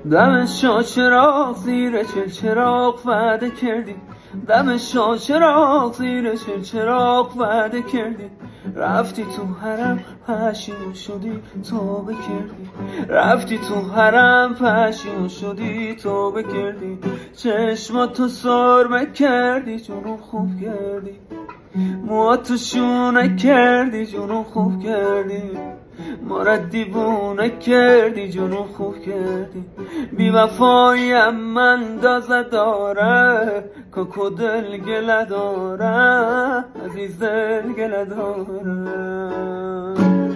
دم چراغ زیر چراغ وعده کردی، دم چراغ زیر چراغ وعده کردی، رفتی تو حرم پشیمون شدی توبه کردی، رفتی تو حرم پشیمون شدی توبه کردی، چشماتو سرمه کردی جنون خوب کردی، موهاتو شونه کردی جنون خوب کردی، ما را دیوونه کردی جنون خوب کردی، بی وفایم من اندازه داره کاکو دل گله داره عزیز دل گله داره.